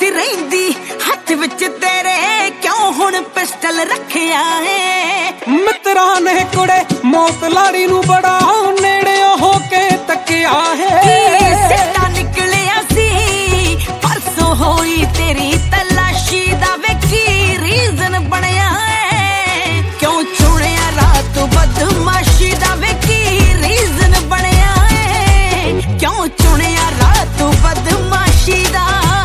ਨਹੀਂ ਰਹਿੰਦੀ ਹੱਥ ਵਿੱਚ ਤੇਰੇ ਕਿਉਂ ਹੁਣ ਪਿਸਟਲ ਰੱਖਿਆ ਏ ਮਿੱਤਰਾਂ ਨੇ ਕੁੜੇ ਮੌਤ ਲਾੜੀ ਨੂੰ ਬੜਾ ਨੇੜੇ ਹੋ ਕੇ ਤੱਕਿਆ ਹੈ ਸਿੱਧਾ ਨਿਕਲਿਆ ਸੀ ਪਰਸੋਂ ਹੋਈ ਤੇਰੀ ਤਲਾਸ਼ੀ ਦਾ ਵੇਖੀ ਰੀਜ਼ਨ ਬਣਿਆ ਏ ਕਿਉਂ ਚੁਣਿਆ ਰਾਤ ਬਦਮਾਸ਼ੀ ਦਾ ਵੇਖੀ ਰੀਜ਼ਨ ਬਣਿਆ ਏ ਕਿਉਂ ਚੁਣਿਆ ਰਾਤ ਬਦਮਾਸ਼ੀ ਦਾ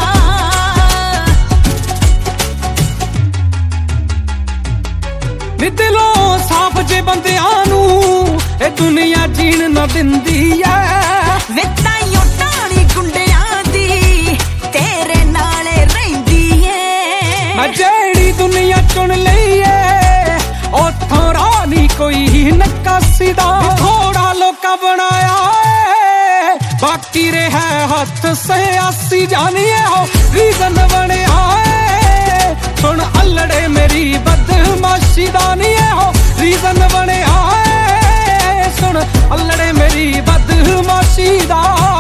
ਦਿਲੋਂ ਸਾਫ ਜੇ ਬੰਦਿਆਂ ਨੂੰ ਇਹ ਦੁਨੀਆ ਜੀਣ ਨਾ ਦਿੰਦੀ ਐ ਵੇ ਤਾਈਓ ਟਾਣੀ ਗੁੰਡਿਆਂ ਦੀ ਤੇਰੇ ਨਾਲੇ ਰਹਿੰਦੀ ਏ ਮੈਂ ਜਿਹੜੀ ਦੁਨੀਆ ਚੁਣ ਲਈ ਏ ਉੱਥੋਂ ਰਾਹ ਨੀ ਕੋਈ ਨਕਾਸੀ ਦਾ ਥੋੜਾ ਲੋਕਾਂ ਬਣਾਇਆ ਏ ਬਾਕੀ ਰਿਹਾ ਹੱਥ ਸਿਆਸੀ ਜਾਣੀਏ ਹੋ ਰੀਜ਼ਨ ਬਣਿਆ ਏ ਸੁਣ ਅਲੜੇ ਮੇਰੀ ਬਦਮਾਸ਼ੀ ਦਾ ਨੀ ਹੋ ਰੀਜ਼ਨ ਬਣਿਆ ਏ ਸੁਣ ਅਲੜੇ ਮੇਰੀ ਬਦਮਾਸ਼ੀ ਦਾ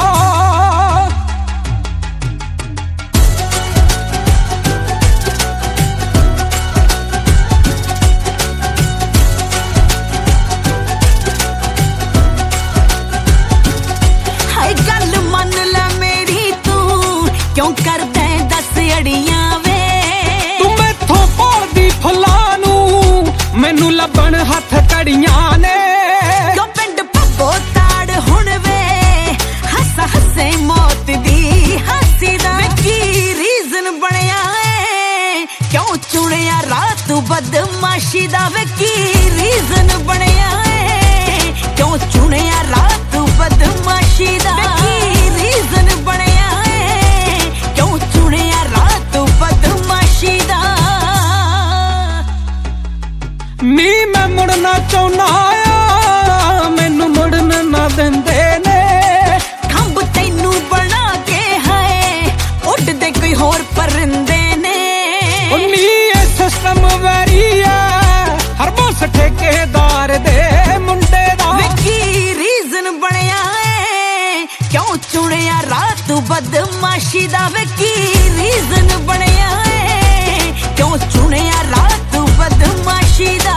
ਹਾਏ ਗੱਲ ਮੰਨ ਲੈ ਮੇਰੀ ਤੂੰ ਕਿਉਂ ਕਰਦਾ ਦੱਸ ਅੜੀਆਂ ਵੇ ਤੂੰ ਮੈਥੋਂ ਭਾਲਦੀ ਫੁੱਲਾਂ ਨੂੰ ਮੈਨੂੰ ਲੱਭਣ ਹੱਥ ਕੜੀਆਂ ਨੇ ਕਿਉਂ ਪਿੰਡ ਪੱਬੋ ਤਾੜ ਹੁਣ ਵੇ ਹੱਸ ਹੱਸੇ ਮੌਤ ਦੀ ਹਾਸੀ ਦਾ ਕੀ ਰੀਜ਼ਨ ਬਣਿਆ ਏ ਕਿਉਂ ਚੁਣਿਆ ਰਾਤ ਬਦਮਾਸ਼ੀ ਦਾ ਵੇ ਕੀ ਰੀਜ਼ਨ ਬਣਿਆ ਏ ਕਿਉਂ ਚੁਣਿਆ ਰਾਤ ਬਦਮਾਸ਼ੀ ਦਾ ਕੀ ਰੀਜ਼ਨ ਬਣਿਆ ਏ ਕਿਉਂ ਚੁਣਿਆ ਰਾਤ ਬਦਮਾਸ਼ੀ ਦਾ ਨੀ ਮੈਂ ਮੁੜਨਾ ਚਾਹੁੰਦਾ ਆ ਮੈਨੂੰ ਮੁੜਨ ਨਾ ਦਿੰਦੇ ਨੇ ਖੰਭ ਤੈਨੂੰ ਬਣਾ ਕੇ ਹਾਏ ਉੱਡਦੇ ਕੋਈ ਹੋਰ ਪਰਿੰਦੇ ਨੇ ਨੀ ਇਹ ਸਿਸਟਮ ਵੈਰੀ ਆ ਹਰ ਬੋਸ ਠੇਕੇਦਾਰ ਦੇ ਮੁੰਡੇ ਦਾ ਵੇ ਕੀ ਰੀਜ਼ਨ ਬਣਿਆ ਏ ਕਿਉਂ ਚੁਣਿਆ ਰਾਤ ਬਦਮਾਸ਼ੀ ਦਾ ਵੇ ਕੀ ਰੀਜ਼ਨ ਬਣਿਆ ਏ ਕਿਉਂ ਚੁਣਿਆ ਰਾਤ ਬਦਮਾਸ਼ੀ ਦਾ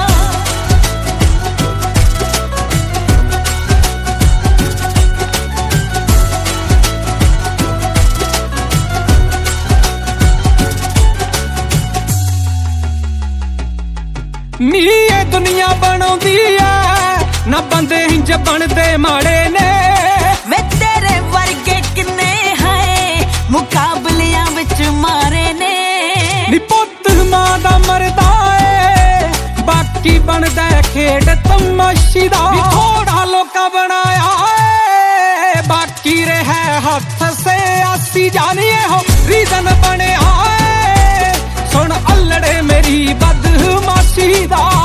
ਨੀ ਇਹ ਦੁਨੀਆ ਬਣਾਉਂਦੀ ਐ ਨਾ ਬੰਦੇ ਇੰਜ ਬਣਦੇ ਮਾੜੇ ਨੇ ਵੇ ਤੇਰੇ ਵਰਗੇ ਕਿੰਨੇ ਹਾਏ ਮੁਕਾਬਲਿਆਂ ਵਿੱਚ ਮਾਰੇ ਨੇ ਨੀ ਪੁੱਤ ਮਾਂ ਦਾ ਮਰਦਾ ਏ ਬਾਕੀ ਬਣਦਾ ਖੇਡ ਤਮਾਸ਼ੀ ਦਾ ਥੋੜਾ ਲੋਕਾਂ ਬਣਾਇਆ ਏ ਬਾਕੀ ਰਿਹਾ ਹੱਥ ਸਿਆਸੀ ਜਾਣੀਏ ਹੋ ਰੀਜ਼ਨ ਬਣਿਆ ਏ ਸੁਣ ਅਲੜੇ ਮੇਰੀ ਬਦਮਾਸ਼ੀ ਦਾ